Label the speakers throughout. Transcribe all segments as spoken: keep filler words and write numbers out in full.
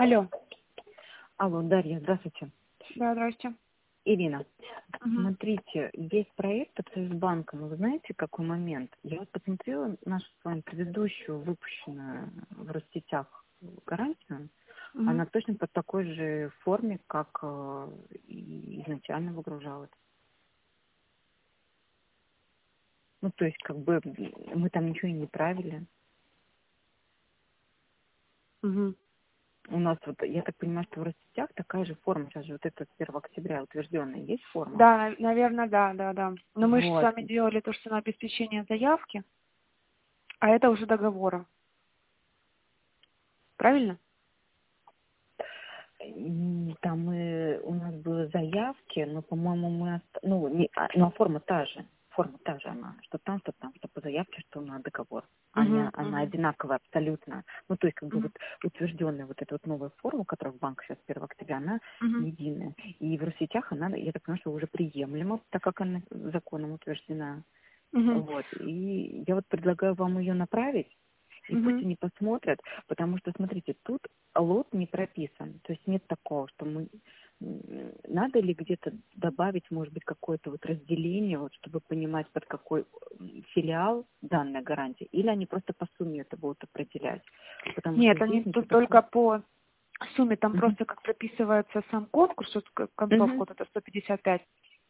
Speaker 1: Алло.
Speaker 2: Алло, Дарья, здравствуйте.
Speaker 1: Да, здрасте.
Speaker 2: Ирина,
Speaker 1: Угу.
Speaker 2: смотрите, есть проект от Союзбанка, но вы знаете, какой момент? Я вот посмотрела нашу с вами предыдущую выпущенную в Россетях гарантию.
Speaker 1: Угу.
Speaker 2: Она точно под такой же форме, как э, и изначально выгружалась. Ну, то есть, как бы, мы там ничего и не правили.
Speaker 1: Угу.
Speaker 2: У нас вот, я так понимаю, что в Россетях такая же форма, сейчас же вот это с первого октября утвержденная, есть форма?
Speaker 1: Да, наверное, да, да, да. Но мы же с
Speaker 2: Вот.
Speaker 1: вами делали то, что на обеспечение заявки, а это уже договора. Правильно?
Speaker 2: М, Там мы, у нас были заявки, но, по-моему, мы... ост- Ну, не, а, но форма та же. Форма та же она. Что там, что там, что по заявке, что на договор. Она,
Speaker 1: Угу.
Speaker 2: она
Speaker 1: Угу.
Speaker 2: одинаковая абсолютно. Ну, то есть, как бы
Speaker 1: Угу.
Speaker 2: вот утвержденная вот эта вот новая форма, которая в банк сейчас с первого октября, она
Speaker 1: Угу.
Speaker 2: единая. И в Россетях она, я так понимаю, что уже приемлема, так как она законом утверждена.
Speaker 1: Угу.
Speaker 2: Вот. И я вот предлагаю вам ее направить. И пусть
Speaker 1: Угу.
Speaker 2: они посмотрят, потому что, смотрите, тут лот не прописан. То есть нет такого, что мы... м, Надо ли где-то добавить, может быть, какое-то вот разделение, вот, чтобы понимать, под какой м, филиал данная гарантия, или они просто по сумме это будут определять? Потому что
Speaker 1: Нет, они
Speaker 2: здесь ничего
Speaker 1: тут
Speaker 2: такого.
Speaker 1: только по сумме, там
Speaker 2: Мгм.
Speaker 1: просто как прописывается сам конкурс, вот к- концовка
Speaker 2: Мгм.
Speaker 1: вот это сто пятьдесят пять.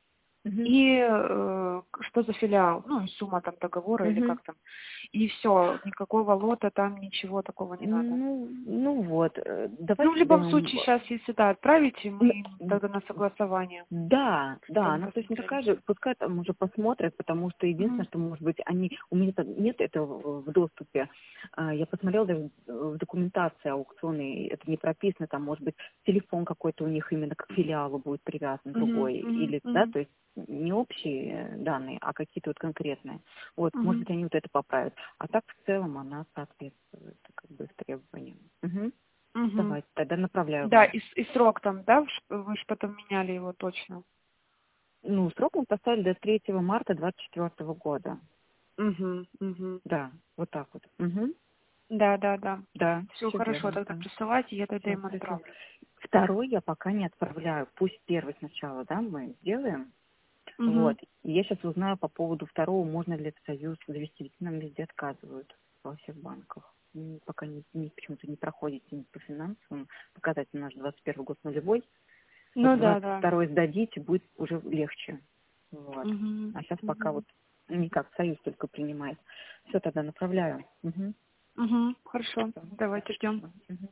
Speaker 2: Мгм.
Speaker 1: И э, что за филиал, ну, и сумма там договора или
Speaker 2: Мгм.
Speaker 1: как там. И все, никакого лота там, ничего такого не надо.
Speaker 2: Ну, ну вот, э,
Speaker 1: Ну, в
Speaker 2: давайте
Speaker 1: любом
Speaker 2: сделаем.
Speaker 1: случае, сейчас, если да, отправите, мы им
Speaker 2: м,
Speaker 1: тогда на согласование,
Speaker 2: Да,
Speaker 1: чтобы
Speaker 2: да,
Speaker 1: они
Speaker 2: она точно
Speaker 1: посмотрели.
Speaker 2: такая же, пускай там уже посмотрят, потому что единственное,
Speaker 1: Мгм.
Speaker 2: что, может быть, они, у меня там нет этого в доступе. А, Я посмотрела даже в документации аукционной, это не прописано, там, может быть, телефон какой-то у них именно к филиалу будет привязан,
Speaker 1: Мгм.
Speaker 2: другой,
Speaker 1: Мгм.
Speaker 2: или, да,
Speaker 1: Мгм.
Speaker 2: то есть не общие данные, а какие-то вот конкретные. Вот, может
Speaker 1: Мгм.
Speaker 2: быть, они вот это поправят. А так, в целом, она соответствует, как бы, требованиям. Мгм.
Speaker 1: Мгм.
Speaker 2: Давайте, тогда направляю
Speaker 1: Да,
Speaker 2: вам.
Speaker 1: и, с- и срок там, да, ж- вы же потом меняли его точно.
Speaker 2: Ну, срок мы поставили до третьего марта двадцать четвёртого года.
Speaker 1: Угу, угу.
Speaker 2: Да, вот так вот. Угу.
Speaker 1: Да, да, да.
Speaker 2: Да,
Speaker 1: Все
Speaker 2: все
Speaker 1: хорошо,
Speaker 2: верно,
Speaker 1: тогда
Speaker 2: да.
Speaker 1: присылайте, я тогда
Speaker 2: Сейчас
Speaker 1: им
Speaker 2: пришлю.
Speaker 1: отправлю.
Speaker 2: Второй я пока не отправляю. Пусть первый сначала, да, мы сделаем.
Speaker 1: Угу.
Speaker 2: Вот. И я сейчас узнаю по поводу второго, можно ли этот союз завести. Ведь нам везде отказывают во всех банках. М, Пока не, не- почему-то не проходите ни по финансовым. Показатель наш двадцать первый год нулевой. Вот
Speaker 1: Ну да,
Speaker 2: двадцать
Speaker 1: да.
Speaker 2: второй сдадите, будет уже легче. Вот.
Speaker 1: Угу.
Speaker 2: А сейчас пока
Speaker 1: Угу.
Speaker 2: вот никак союз только принимает. Все, тогда направляю. Угу.
Speaker 1: Угу. Хорошо, давайте ждем.
Speaker 2: Спасибо. Мгм.